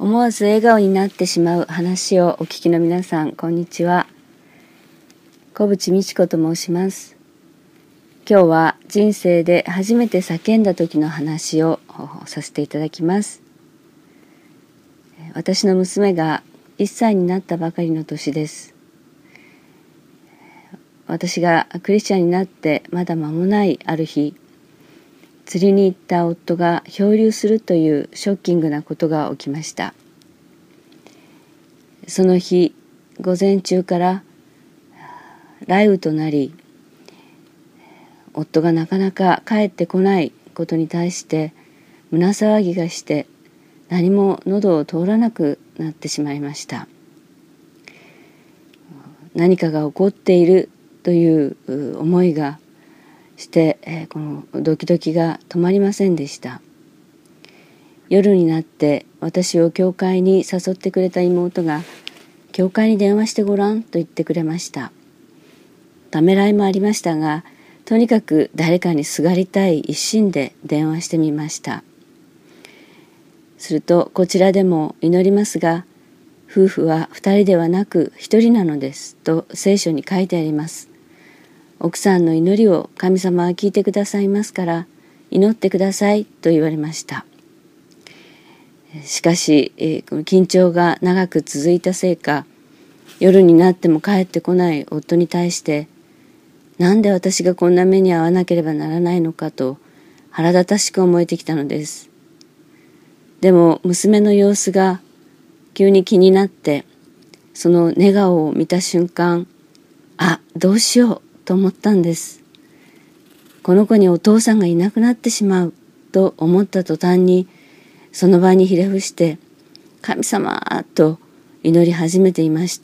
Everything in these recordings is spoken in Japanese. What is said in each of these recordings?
思わず笑顔になってしまう話をお聞きの皆さん、こんにちは。小淵美智子と申します。今日は人生で初めて叫んだ時の話をさせていただきます。私の娘が1歳になったばかりの年です。私がクリスチャンになってまだ間もないある日、釣りに行った夫が漂流するというショッキングなことが起きました。その日、午前中から雷雨となり、夫がなかなか帰ってこないことに対して胸騒ぎがして何も喉を通らなくなってしまいました。何かが起こっているという思いがして、このドキドキが止まりませんでした。夜になって私を教会に誘ってくれた妹が、教会に電話してごらんと言ってくれました。ためらいもありましたが、とにかく誰かにすがりたい一心で電話してみました。すると、こちらでも祈りますが、夫婦は2人ではなく1人なのですと聖書に書いてあります。奥さんの祈りを神様は聞いてくださいますから祈ってくださいと言われました。しかし、緊張が長く続いたせいか、夜になっても帰ってこない夫に対して、なんで私がこんな目に遭わなければならないのかと腹立たしく思えてきたのです。でも娘の様子が急に気になって、その寝顔を見た瞬間、どうしようと思ったんです。この子にお父さんがいなくなってしまうと思った途端に、その場にひれ伏して神様と祈り始めていました。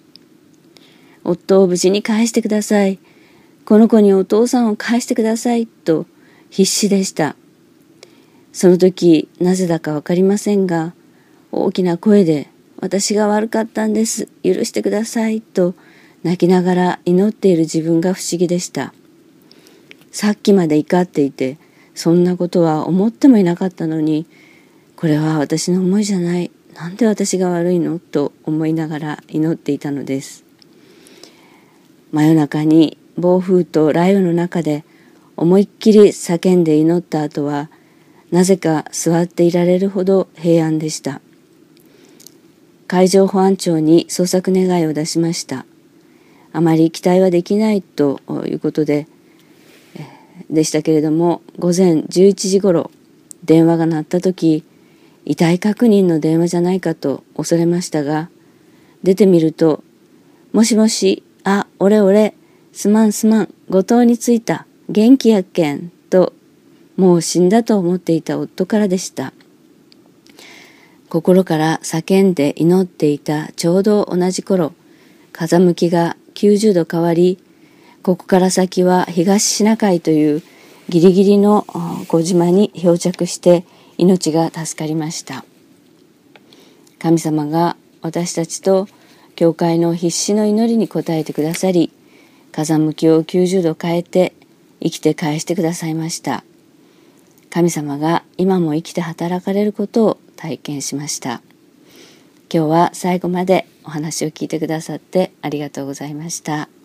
夫を無事に返してください。この子にお父さんを返してくださいと必死でした。その時、なぜだかわかりませんが、大きな声で私が悪かったんです。許してくださいと泣きながら祈っている自分が不思議でした。さっきまで怒っていて、そんなことは思ってもいなかったのに、これは私の思いじゃない。なんで私が悪いのと思いながら祈っていたのです。真夜中に暴風と雷雨の中で思いっきり叫んで祈った後は、なぜか座っていられるほど平安でした。海上保安庁に捜索願いを出しました。あまり期待はできないということでしたけれども、午前11時ごろ電話が鳴った時、遺体確認の電話じゃないかと恐れましたが、出てみると、もしもし、俺、すまん、五島に着いた、元気やっけん、と、もう死んだと思っていた夫からでした。心から叫んで祈っていたちょうど同じ頃、風向きが90度変わり、ここから先は東シナ海というギリギリの小島に漂着して命が助かりました。神様が私たちと教会の必死の祈りに応えてくださり、風向きを90度変えて生きて返してくださいました。神様が今も生きて働かれることを体験しました。今日は最後までお話を聞いてくださってありがとうございました。